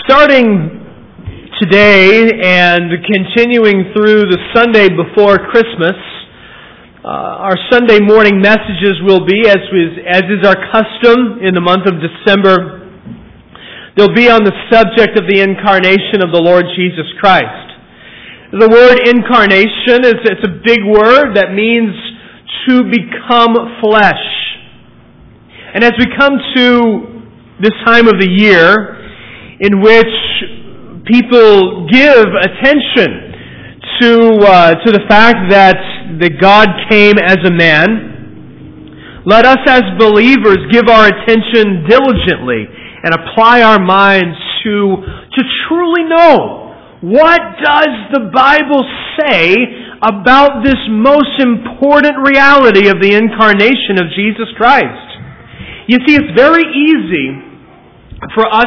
Starting today and continuing through the Sunday before Christmas, our Sunday morning messages will be, as is our custom in the month of December, they'll be on the subject of the incarnation of the Lord Jesus Christ. The word incarnation it's a big word that means to become flesh. And as we come to this time of the year, in which people give attention to the fact that God came as a man, let us as believers give our attention diligently and apply our minds to truly know, what does the Bible say about this most important reality of the incarnation of Jesus Christ? You see, it's very easy for us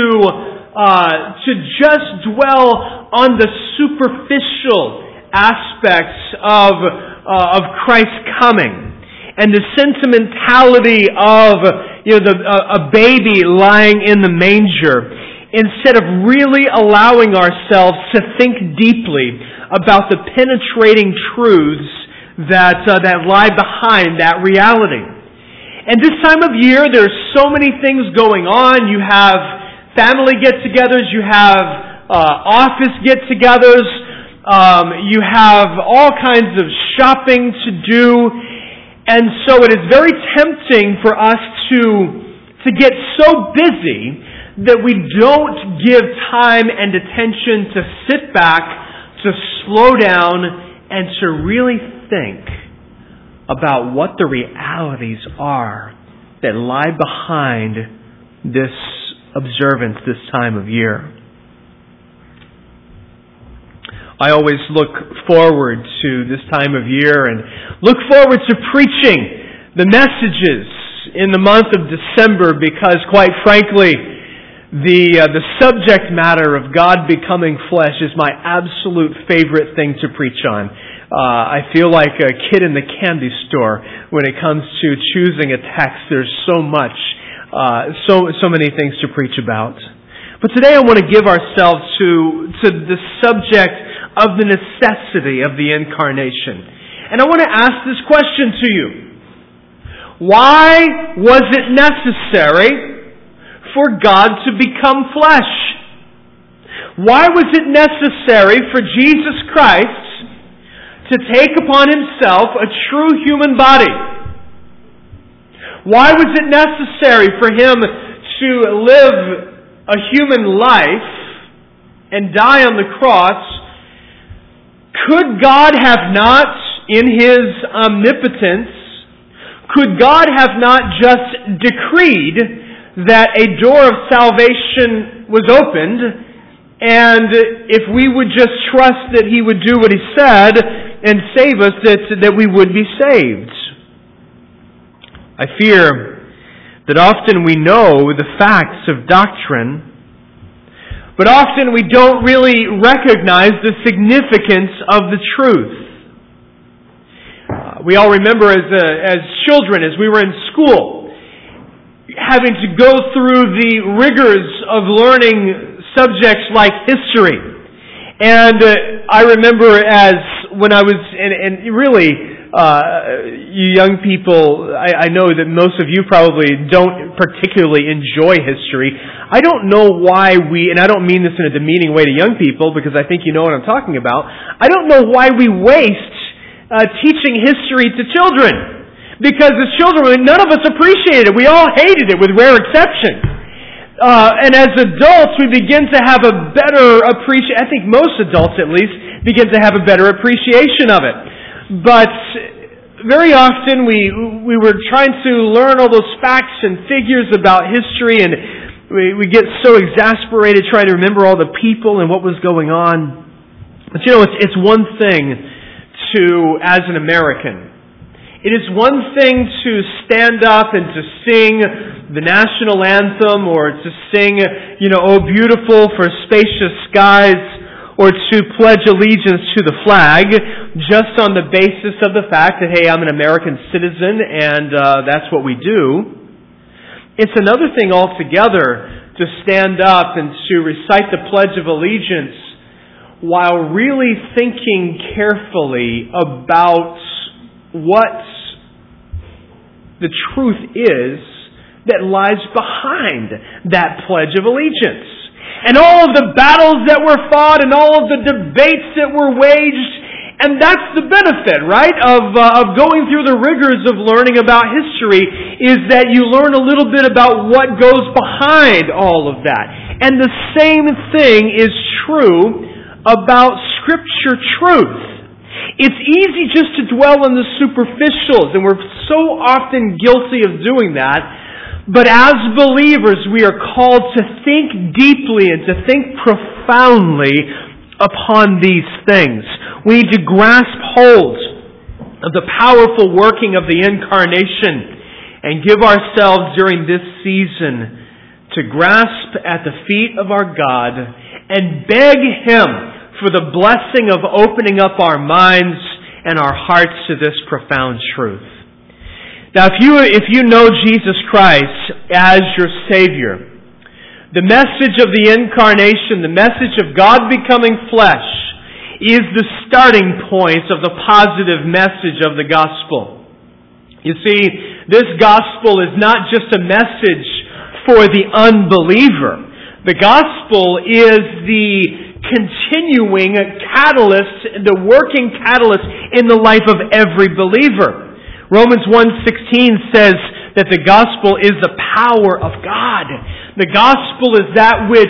to just dwell on the superficial aspects of Christ's coming and the sentimentality of a baby lying in the manger, instead of really allowing ourselves to think deeply about the penetrating truths that lie behind that reality. And this time of year, there's so many things going on. You have family get-togethers, you have office get-togethers, you have all kinds of shopping to do, and so it is very tempting for us to get so busy that we don't give time and attention to sit back, to slow down, and to really think about what the realities are that lie behind this observance this time of year. I always look forward to this time of year and look forward to preaching the messages in the month of December because, quite frankly, the subject matter of God becoming flesh is my absolute favorite thing to preach on. I feel like a kid in the candy store when it comes to choosing a text. There's so much, so many things to preach about. But today I want to give ourselves to the subject of the necessity of the incarnation. And I want to ask this question to you. Why was it necessary for God to become flesh? Why was it necessary for Jesus Christ to take upon Himself a true human body? Why was it necessary for Him to live a human life and die on the cross? Could God have not, in His omnipotence, could God have not just decreed that a door of salvation was opened, and if we would just trust that He would do what He said and save us, that we would be saved? I fear that often we know the facts of doctrine, but often we don't really recognize the significance of the truth. We all remember as children, as we were in school, having to go through the rigors of learning subjects like history. And I remember when I was, and really, you young people, I know that most of you probably don't particularly enjoy history. I don't know why and I don't mean this in a demeaning way to young people, because I think you know what I'm talking about. I don't know why we waste teaching history to children. Because as children, none of us appreciated it. We all hated it with rare exception. And as adults, we begin to have a better appreciation. I think most adults, at least, begin to have a better appreciation of it. But very often, we were trying to learn all those facts and figures about history, and we get so exasperated trying to remember all the people and what was going on. But it's one thing as an American, it is one thing to stand up and to sing the national anthem, or to sing, "Oh Beautiful for Spacious Skies," or to pledge allegiance to the flag, just on the basis of the fact that, hey, I'm an American citizen and that's what we do. It's another thing altogether to stand up and to recite the Pledge of Allegiance while really thinking carefully about what the truth is that lies behind that Pledge of Allegiance. And all of the battles that were fought and all of the debates that were waged. And that's the benefit, right, of going through the rigors of learning about history, is that you learn a little bit about what goes behind all of that. And the same thing is true about Scripture truth. It's easy just to dwell on the superficials, and we're so often guilty of doing that. But as believers, we are called to think deeply and to think profoundly upon these things. We need to grasp hold of the powerful working of the Incarnation and give ourselves during this season to grasp at the feet of our God and beg Him for the blessing of opening up our minds and our hearts to this profound truth. Now, if you know Jesus Christ as your Savior, the message of the Incarnation, the message of God becoming flesh, is the starting point of the positive message of the gospel. You see, this gospel is not just a message for the unbeliever. The gospel is the continuing catalyst, the working catalyst in the life of every believer. Romans 1:16 says that the gospel is the power of God. The gospel is that which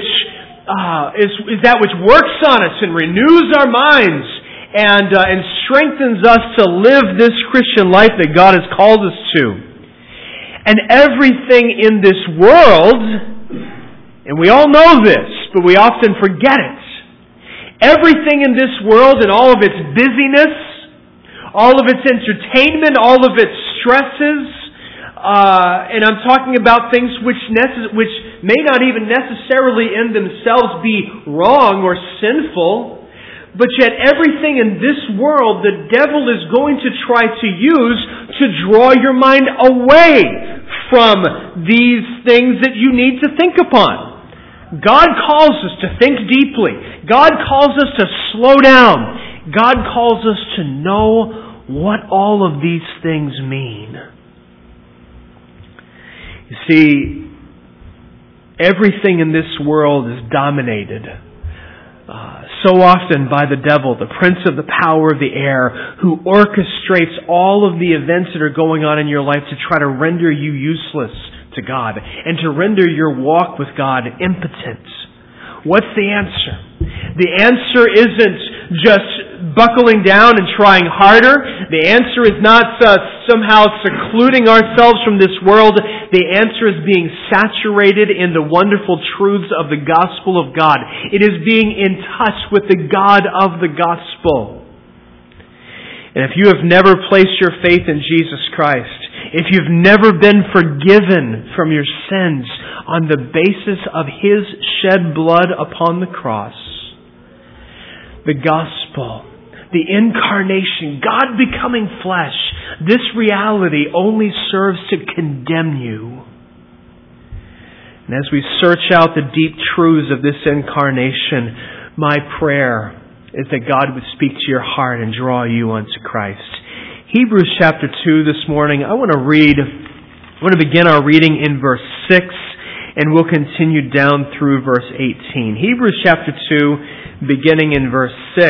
is that which works on us and renews our minds and strengthens us to live this Christian life that God has called us to. And everything in this world, and we all know this, but we often forget it. Everything in this world and all of its busyness, all of its entertainment, all of its stresses, and I'm talking about things which may not even necessarily in themselves be wrong or sinful, but yet everything in this world the devil is going to try to use to draw your mind away from these things that you need to think upon. God calls us to think deeply. God calls us to slow down. God calls us to know what all of these things mean. You see, everything in this world is dominated so often by the devil, the prince of the power of the air, who orchestrates all of the events that are going on in your life to try to render you useless to God and to render your walk with God impotent. What's the answer? The answer isn't just buckling down and trying harder. The answer is not somehow secluding ourselves from this world. The answer is being saturated in the wonderful truths of the gospel of God. It is being in touch with the God of the gospel. And if you have never placed your faith in Jesus Christ, if you've never been forgiven from your sins on the basis of His shed blood upon the cross, the gospel, the incarnation, God becoming flesh, this reality only serves to condemn you. And as we search out the deep truths of this incarnation, my prayer is that God would speak to your heart and draw you unto Christ. Hebrews chapter 2 this morning, I want to begin our reading in verse 6, and we'll continue down through verse 18. Hebrews chapter 2, beginning in verse 6.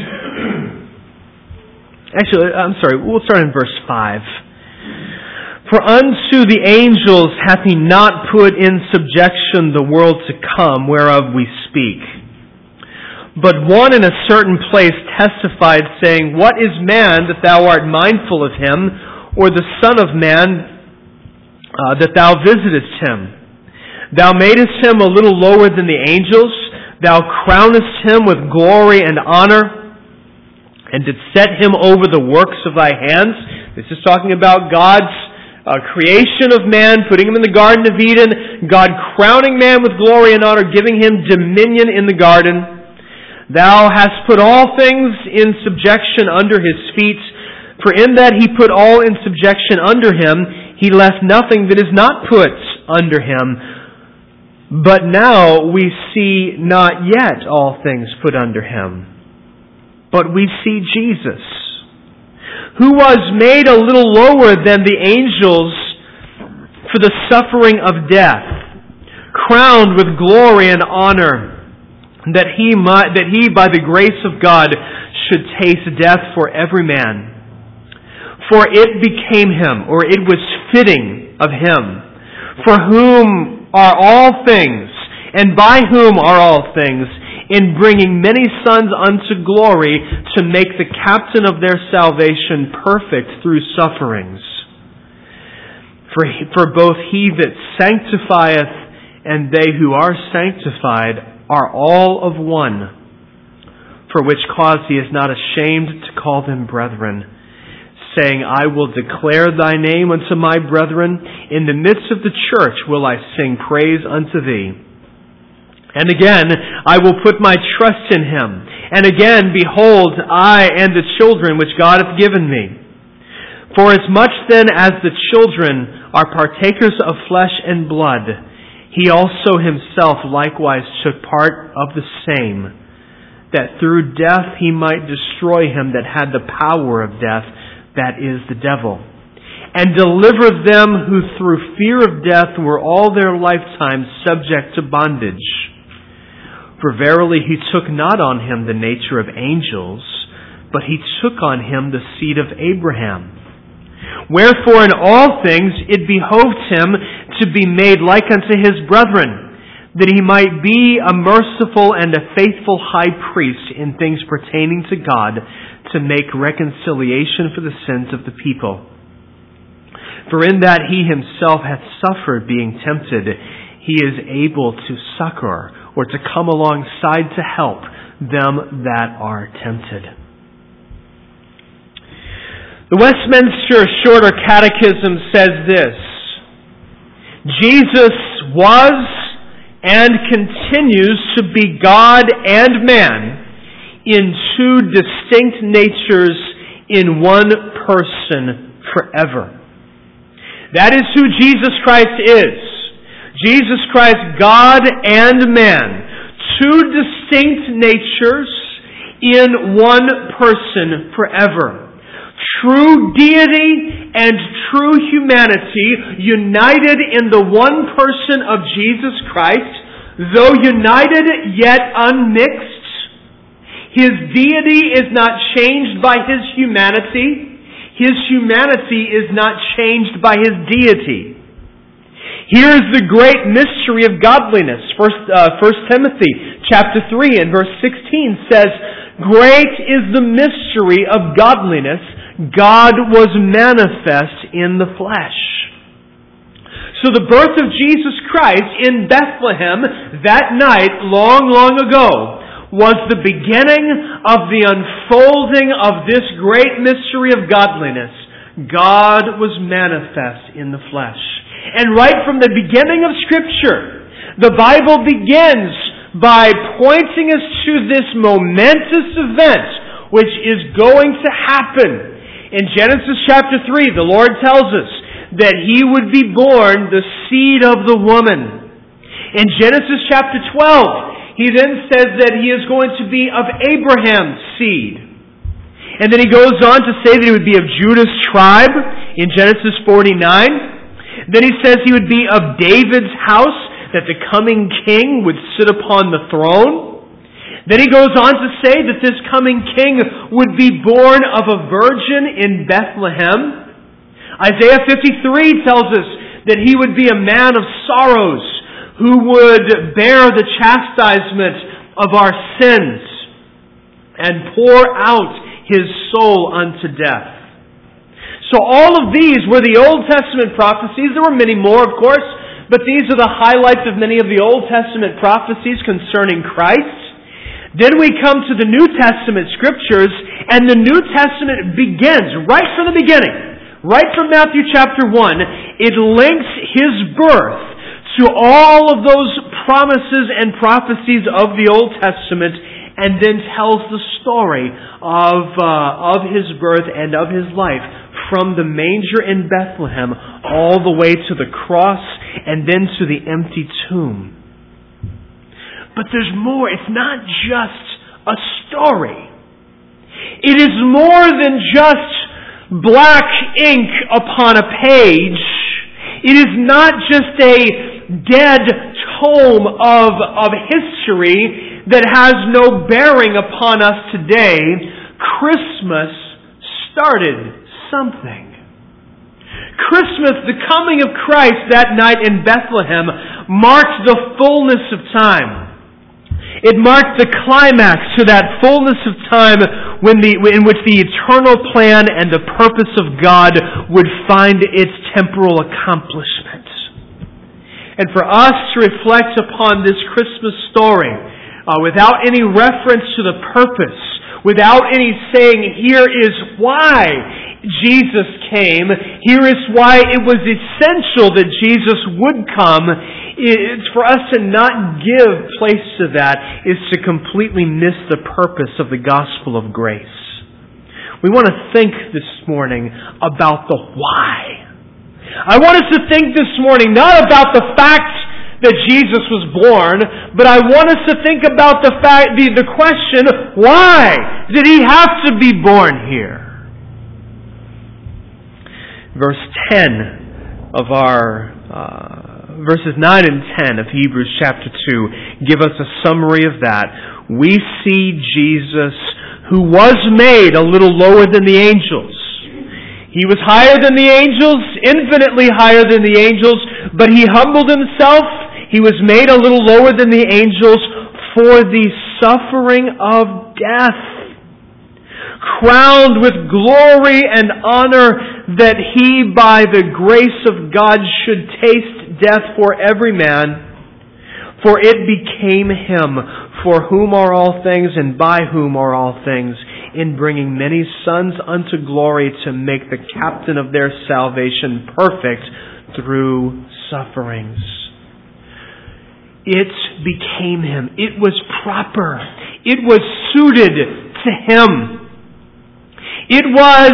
Actually, we'll start in verse 5. For unto the angels hath He not put in subjection the world to come, whereof we speak. But one in a certain place testified, saying, What is man that thou art mindful of him, or the son of man that thou visitest him? Thou madest him a little lower than the angels. Thou crownest him with glory and honor, and didst set him over the works of thy hands. This is talking about God's creation of man, putting him in the Garden of Eden, God crowning man with glory and honor, giving him dominion in the garden. Thou hast put all things in subjection under His feet, for in that He put all in subjection under Him, He left nothing that is not put under Him. But now we see not yet all things put under Him, but we see Jesus, who was made a little lower than the angels for the suffering of death, crowned with glory and honor, that he by the grace of God should taste death for every man. For it became Him, or it was fitting of Him, for whom are all things, and by whom are all things, in bringing many sons unto glory, to make the captain of their salvation perfect through sufferings. For both He that sanctifieth and they who are sanctified are all of one, for which cause He is not ashamed to call them brethren, saying, I will declare Thy name unto my brethren. In the midst of the church will I sing praise unto Thee. And again, I will put my trust in Him. And again, behold, I and the children which God hath given me. For as much then as the children are partakers of flesh and blood, He also Himself likewise took part of the same, that through death He might destroy him that had the power of death, that is, the devil, and deliver them who through fear of death were all their lifetime subject to bondage. For verily He took not on Him the nature of angels, but He took on Him the seed of Abraham. Wherefore in all things it behoved Him to be made like unto His brethren, that He might be a merciful and a faithful high priest in things pertaining to God, to make reconciliation for the sins of the people. For in that He Himself hath suffered being tempted, He is able to succor, or to come alongside to help them that are tempted. The Westminster Shorter Catechism says this: Jesus was and continues to be God and man in two distinct natures in one person forever. That is who Jesus Christ is. Jesus Christ, God and man, two distinct natures in one person forever. True deity and true humanity united in the one person of Jesus Christ, though united yet unmixed. His deity is not changed by His humanity. His humanity is not changed by His deity. Here is the great mystery of godliness. 1 Timothy chapter 3 and verse 16 says, Great is the mystery of godliness. God was manifest in the flesh. So the birth of Jesus Christ in Bethlehem that night, long, long ago, was the beginning of the unfolding of this great mystery of godliness. God was manifest in the flesh. And right from the beginning of Scripture, the Bible begins by pointing us to this momentous event which is going to happen. In Genesis chapter 3, the Lord tells us that He would be born the seed of the woman. In Genesis chapter 12, He then says that He is going to be of Abraham's seed. And then He goes on to say that He would be of Judah's tribe in Genesis 49. Then He says He would be of David's house, that the coming king would sit upon the throne. Then He goes on to say that this coming king would be born of a virgin in Bethlehem. Isaiah 53 tells us that He would be a man of sorrows, who would bear the chastisement of our sins and pour out His soul unto death. So all of these were the Old Testament prophecies. There were many more, of course, but these are the highlights of many of the Old Testament prophecies concerning Christ. Then we come to the New Testament Scriptures, and the New Testament begins right from the beginning, right from Matthew chapter 1. It links His birth to all of those promises and prophecies of the Old Testament, and then tells the story of His birth and of His life from the manger in Bethlehem all the way to the cross and then to the empty tomb. But there's more. It's not just a story. It is more than just black ink upon a page. It is not just a dead tome of history that has no bearing upon us today. Christmas started something. Christmas, the coming of Christ that night in Bethlehem, marked the fullness of time. It marked the climax to that fullness of time in which the eternal plan and the purpose of God would find its temporal accomplishment. And for us to reflect upon this Christmas story without any reference to the purpose, without any saying, here is why Jesus came, here is why it was essential that Jesus would come, it's for us to not give place to that is to completely miss the purpose of the gospel of grace. We want to think this morning about the why. I want us to think this morning not about the fact that Jesus was born, but I want us to think about the question, why did He have to be born here? Verse 10 of verses 9 and 10 of Hebrews chapter 2 give us a summary of that. We see Jesus, who was made a little lower than the angels. He was higher than the angels, infinitely higher than the angels, but He humbled Himself. He was made a little lower than the angels for the suffering of death, crowned with glory and honor, that He, by the grace of God, should taste death for every man. For it became Him, for whom are all things, and by whom are all things, in bringing many sons unto glory, to make the captain of their salvation perfect through sufferings. It became Him. It was proper. It was suited to Him. It was,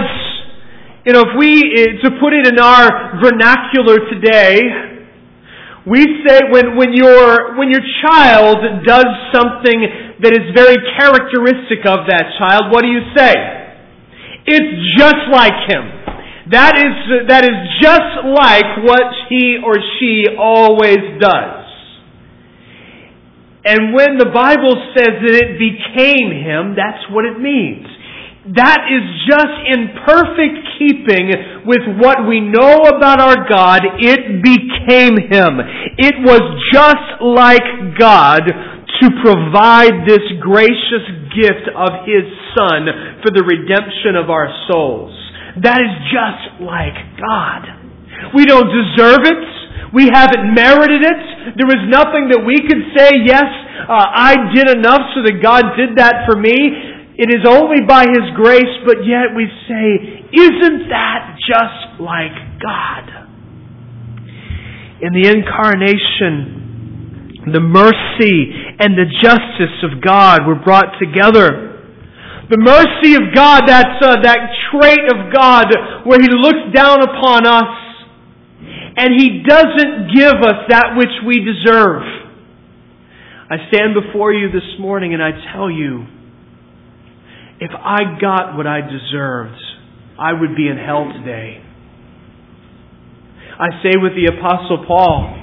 to put it in our vernacular today, we say when your child does something that is very characteristic of that child, what do you say? It's just like him. That is just like what he or she always does. And when the Bible says that it became Him, that's what it means. That is just in perfect keeping with what we know about our God. It became Him. It was just like God to provide this gracious gift of His Son for the redemption of our souls. That is just like God. We don't deserve it. We haven't merited it. There was nothing that we could say, yes, I did enough so that God did that for me. It is only by His grace, but yet we say, isn't that just like God? In the incarnation, the mercy and the justice of God were brought together. The mercy of God, that trait of God where He looks down upon us and He doesn't give us that which we deserve. I stand before you this morning and I tell you, if I got what I deserved, I would be in hell today. I say with the Apostle Paul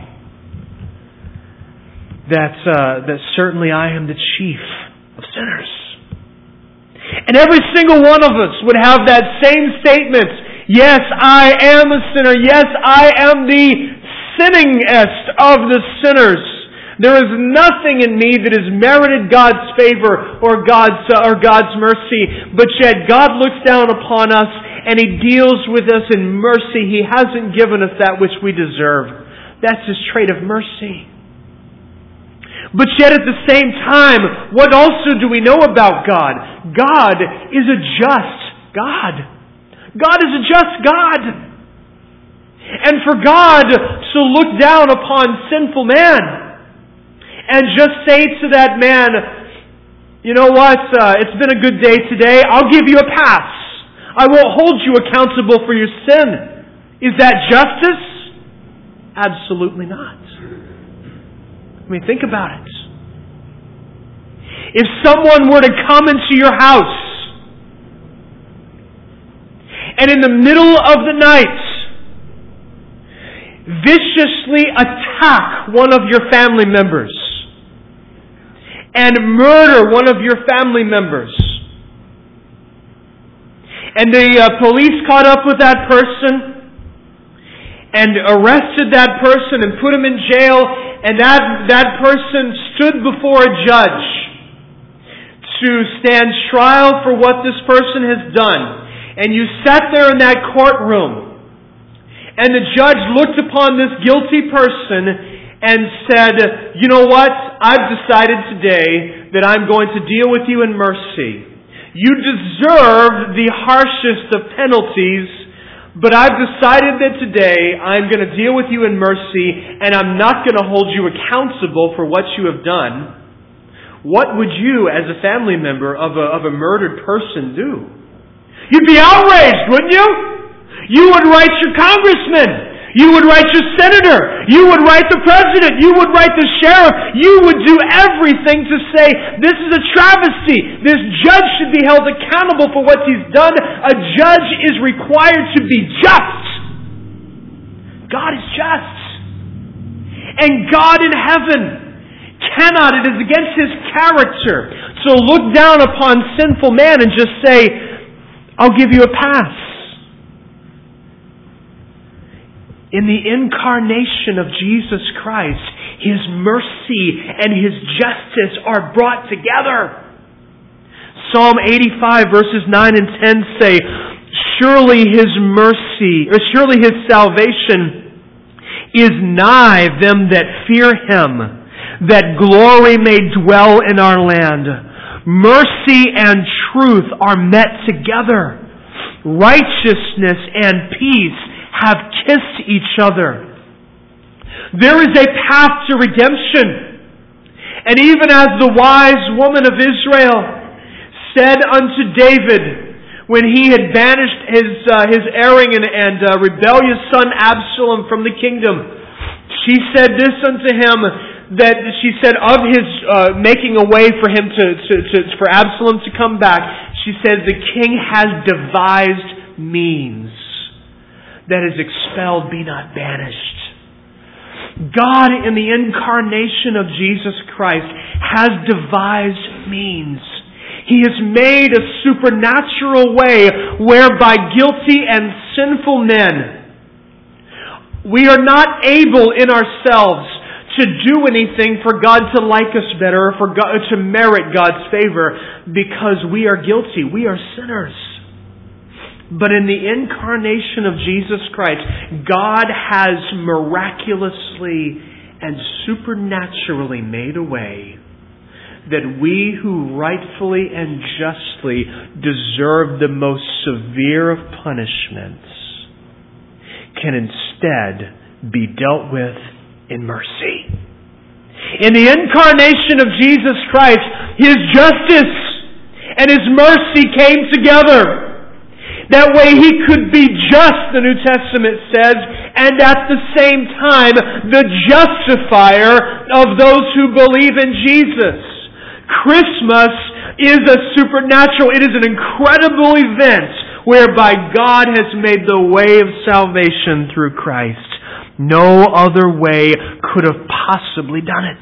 that certainly I am the chief of sinners. And every single one of us would have that same statement. Yes, I am a sinner. Yes, I am the sinningest of the sinners. There is nothing in me that has merited God's favor or God's mercy, but yet God looks down upon us and He deals with us in mercy. He hasn't given us that which we deserve. That's His trait of mercy. But yet at the same time, what also do we know about God? God is a just God. God is a just God. And for God to look down upon sinful man and just say to that man, you know what, it's been a good day today, I'll give you a pass. I won't hold you accountable for your sin. Is that justice? Absolutely not. I mean, think about it. If someone were to come into your house and in the middle of the night viciously attack one of your family members and murder one of your family members, and the police caught up with that person and arrested that person and put him in jail, and that person stood before a judge to stand trial for what this person has done, and you sat there in that courtroom, and the judge looked upon this guilty person and said, "You know what? I've decided today that I'm going to deal with you in mercy. You deserve the harshest of penalties, but I've decided that today I'm going to deal with you in mercy, and I'm not going to hold you accountable for what you have done." What would you, as a family member of a murdered person, do? You'd be outraged, wouldn't you? You would write your congressman. You would write your senator. You would write the president. You would write the sheriff. You would do everything to say, this is a travesty. This judge should be held accountable for what he's done. A judge is required to be just. God is just. And God in heaven cannot, it is against His character, to look down upon sinful man and just say, I'll give you a pass. In the incarnation of Jesus Christ, His mercy and His justice are brought together. Psalm 85 verses 9 and 10 say, surely His mercy, or surely His salvation is nigh them that fear Him, that glory may dwell in our land. Mercy and truth are met together. Righteousness and peace have kissed each other. There is a path to redemption. And even as the wise woman of Israel said unto David when he had banished his erring and rebellious son Absalom from the kingdom, she said this unto him, that she said of his making a way for him for Absalom to come back, she said, the king has devised means that is expelled be not banished. God in the incarnation of Jesus Christ has devised means. He has made a supernatural way whereby guilty and sinful men, we are not able in ourselves to do anything for God to like us better, or for God to merit God's favor, because we are guilty. We are sinners. But in the incarnation of Jesus Christ, God has miraculously and supernaturally made a way that we who rightfully and justly deserve the most severe of punishments can instead be dealt with in mercy. In the incarnation of Jesus Christ, His justice and His mercy came together. That way He could be just, the New Testament says, and at the same time the justifier of those who believe in Jesus. Christmas is a supernatural, it is an incredible event whereby God has made the way of salvation through Christ. No other way could have possibly done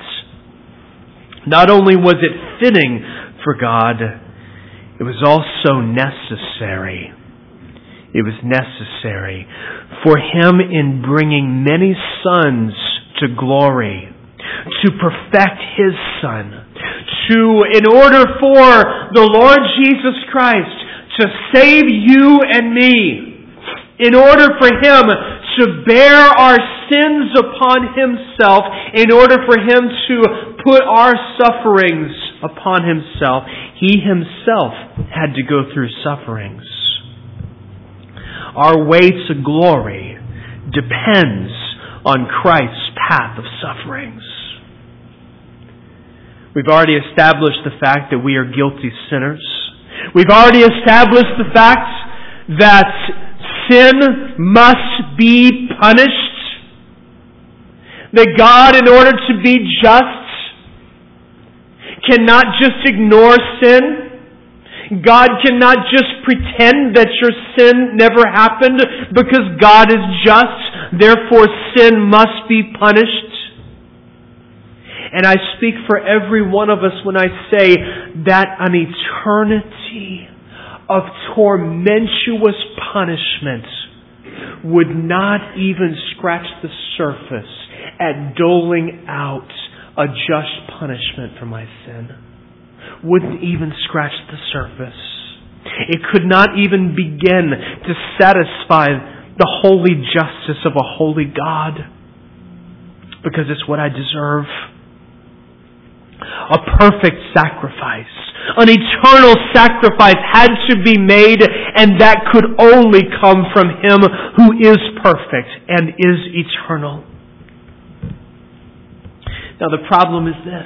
it. Not only was it fitting for God, it was also necessary. It was necessary for Him in bringing many sons to glory, to perfect His Son, in order for the Lord Jesus Christ to save you and me, in order for Him to bear our sins upon Himself, in order for Him to put our sufferings upon Himself, He Himself had to go through sufferings. Our way to glory depends on Christ's path of sufferings. We've already established the fact that we are guilty sinners. We've already established the fact that sin must be punished. That God, in order to be just, cannot just ignore sin. God cannot just pretend that your sin never happened because God is just. Therefore, sin must be punished. And I speak for every one of us when I say that an eternity of tormentuous punishment would not even scratch the surface at doling out a just punishment for my sin. Wouldn't even scratch the surface. It could not even begin to satisfy the holy justice of a holy God, because it's what I deserve. A perfect sacrifice, an eternal sacrifice had to be made, and that could only come from Him who is perfect and is eternal. Now the problem is this.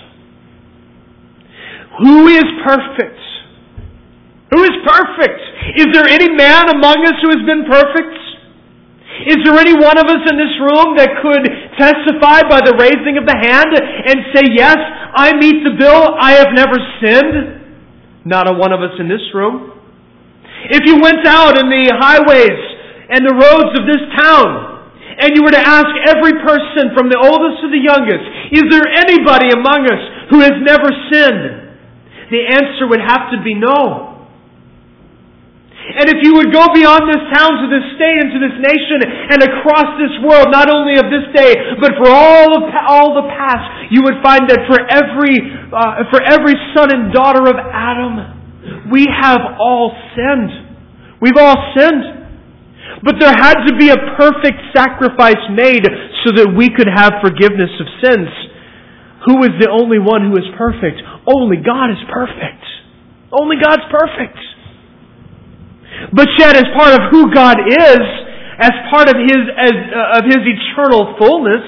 Who is perfect? Who is perfect? Is there any man among us who has been perfect? Is there any one of us in this room that could testify by the raising of the hand and say, yes, I meet the bill, I have never sinned? Not a one of us in this room. If you went out in the highways and the roads of this town, and you were to ask every person from the oldest to the youngest, is there anybody among us who has never sinned? The answer would have to be no. And if you would go beyond this town to this state and to this nation and across this world, not only of this day, but for all the past, you would find that for every son and daughter of Adam, we have all sinned. We've all sinned. But there had to be a perfect sacrifice made so that we could have forgiveness of sins. Who is the only one who is perfect? Only God is perfect. Only God's perfect. But yet, as part of who God is, as part of His eternal fullness,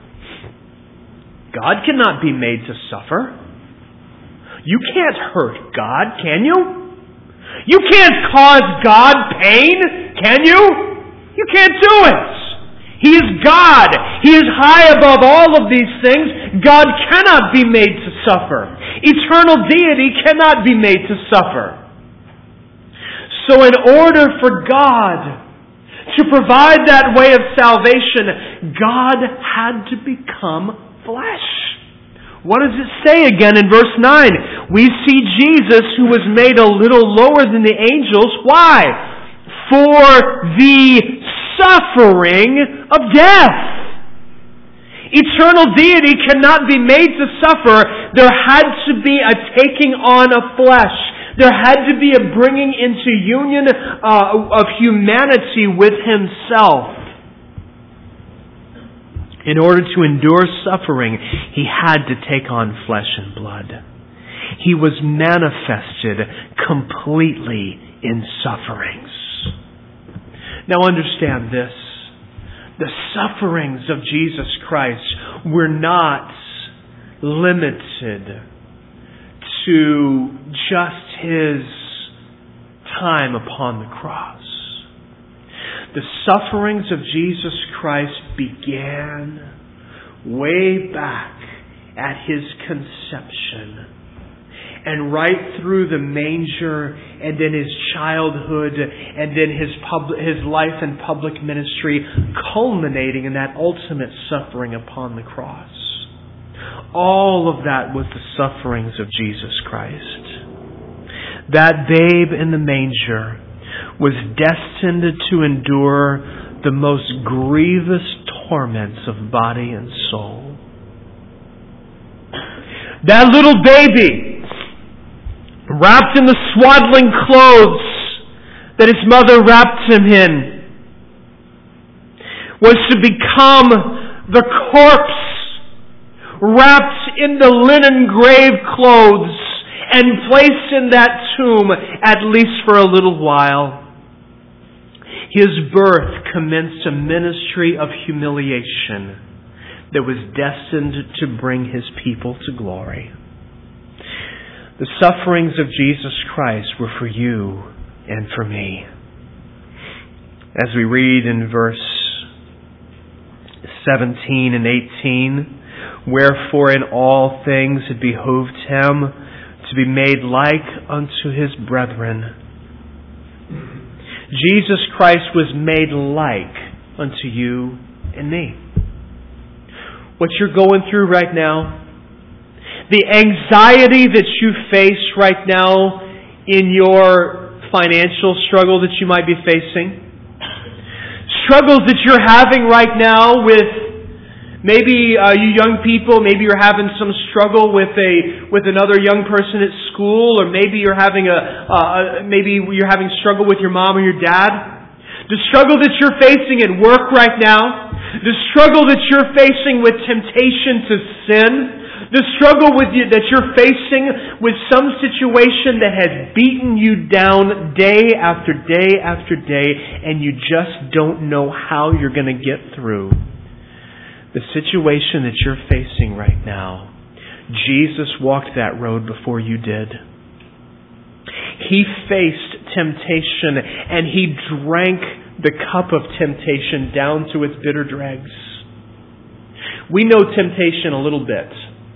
God cannot be made to suffer. You can't hurt God, can you? You can't cause God pain, can you? You can't do it. He is God. He is high above all of these things. God cannot be made to suffer. Eternal deity cannot be made to suffer. So in order for God to provide that way of salvation, God had to become flesh. What does it say again in verse 9? We see Jesus, who was made a little lower than the angels. Why? For the suffering of death. Eternal deity cannot be made to suffer. There had to be a taking on of flesh. There had to be a bringing into union of humanity with Himself. In order to endure suffering, He had to take on flesh and blood. He was manifested completely in sufferings. Now understand this. The sufferings of Jesus Christ were not limited to just His time upon the cross. The sufferings of Jesus Christ began way back at His conception and right through the manger, and then His childhood, and then His life and public ministry, culminating in that ultimate suffering upon the cross. All of that was the sufferings of Jesus Christ. That babe in the manger was destined to endure the most grievous torments of body and soul. That little baby, wrapped in the swaddling clothes that his mother wrapped him in, was to become the corpse wrapped in the linen grave clothes and placed in that tomb, at least for a little while. His birth commenced a ministry of humiliation that was destined to bring His people to glory. The sufferings of Jesus Christ were for you and for me. As we read in verse 17 and 18, Wherefore in all things it behooved Him to be made like unto His brethren. Jesus Christ was made like unto you and me. What you're going through right now, the anxiety that you face right now in your financial struggle that you might be facing, struggles that you're having right now with maybe you young people, maybe you're having some struggle with another young person at school, or maybe you're having struggle with your mom or your dad. The struggle that you're facing at work right now, the struggle that you're facing with temptation to sin, the struggle that you're facing with some situation that has beaten you down day after day after day, and you just don't know how you're going to get through. The situation that you're facing right now, Jesus walked that road before you did. He faced temptation and He drank the cup of temptation down to its bitter dregs. We know temptation a little bit,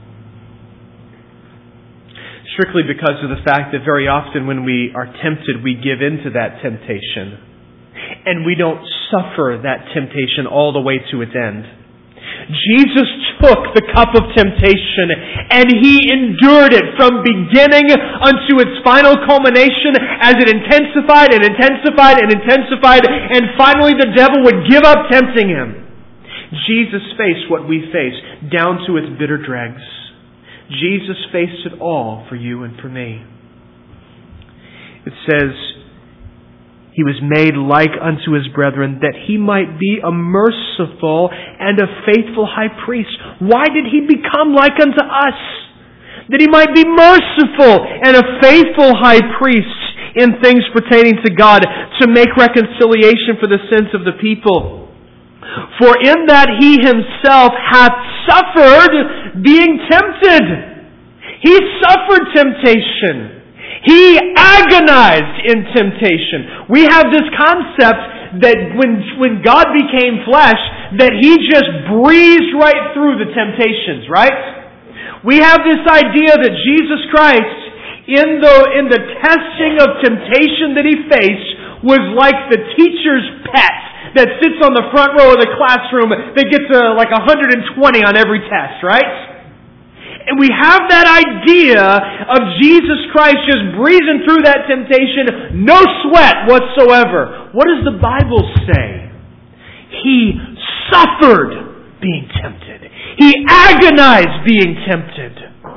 strictly because of the fact that very often when we are tempted, we give in to that temptation. And we don't suffer that temptation all the way to its end. Jesus took the cup of temptation and He endured it from beginning unto its final culmination as it intensified and intensified and intensified, and finally the devil would give up tempting Him. Jesus faced what we face down to its bitter dregs. Jesus faced it all for you and for me. It says, He was made like unto His brethren, that He might be a merciful and a faithful high priest. Why did He become like unto us? That He might be merciful and a faithful high priest in things pertaining to God, to make reconciliation for the sins of the people. For in that He Himself hath suffered being tempted. He suffered temptation. He agonized in temptation. We have this concept that when God became flesh, that He just breezed right through the temptations, right? We have this idea that Jesus Christ, in the testing of temptation that He faced, was like the teacher's pet that sits on the front row of the classroom that gets like 120 on every test, right? And we have that idea of Jesus Christ just breezing through that temptation, no sweat whatsoever. What does the Bible say? He suffered being tempted. He agonized being tempted.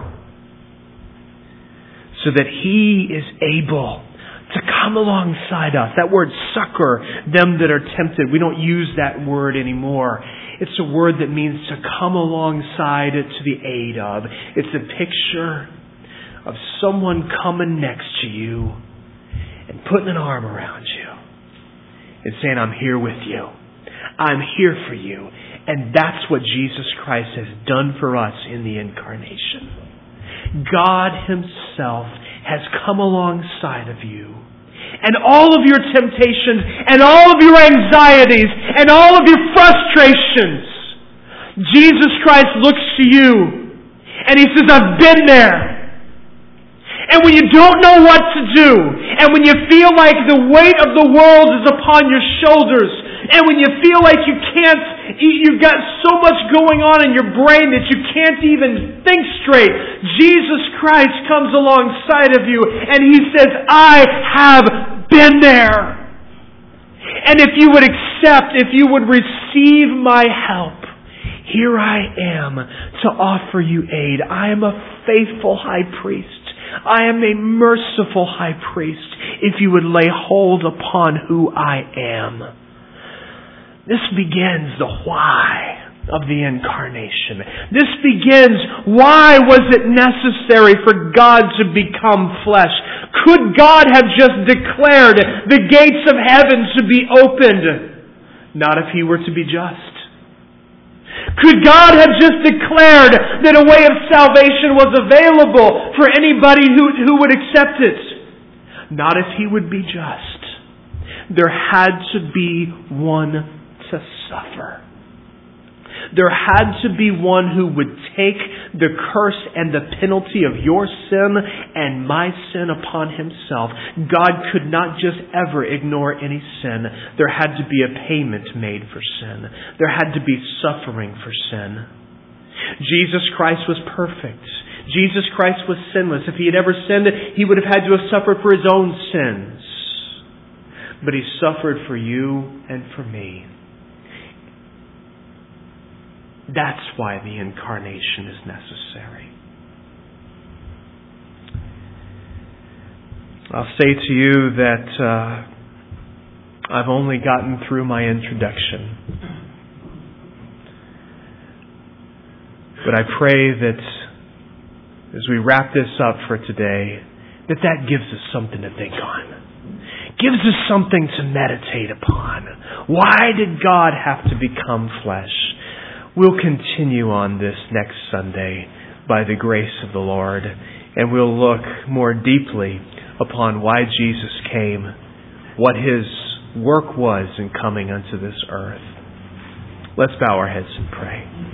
So that He is able to come alongside us. That word succor, them that are tempted. We don't use that word anymore. It's a word that means to come alongside, to the aid of. It's a picture of someone coming next to you and putting an arm around you and saying, I'm here with you. I'm here for you. And that's what Jesus Christ has done for us in the incarnation. God Himself has come alongside of you. And all of your temptations, and all of your anxieties, and all of your frustrations, Jesus Christ looks to you and He says, I've been there. And when you don't know what to do, and when you feel like the weight of the world is upon your shoulders, and when you feel like you've got so much going on in your brain that you can't even think straight, Jesus Christ comes alongside of you and He says, I have been there. And if you would accept, if you would receive my help, here I am to offer you aid. I am a faithful high priest. I am a merciful high priest if you would lay hold upon who I am. This begins the why of the incarnation. This begins, why was it necessary for God to become flesh? Could God have just declared the gates of heaven to be opened? Not if He were to be just. Could God have just declared that a way of salvation was available for anybody who would accept it? Not if He would be just. There had to be one to suffer. There had to be one who would take the curse and the penalty of your sin and my sin upon Himself. God could not just ever ignore any sin. There had to be a payment made for sin. There had to be suffering for sin. Jesus Christ was perfect. Jesus Christ was sinless. If He had ever sinned, He would have had to have suffered for His own sins. But He suffered for you and for me. That's why the incarnation is necessary. I'll say to you that I've only gotten through my introduction. But I pray that as we wrap this up for today, that gives us something to think on. Gives us something to meditate upon. Why did God have to become flesh? We'll continue on this next Sunday by the grace of the Lord, and we'll look more deeply upon why Jesus came, what His work was in coming unto this earth. Let's bow our heads and pray.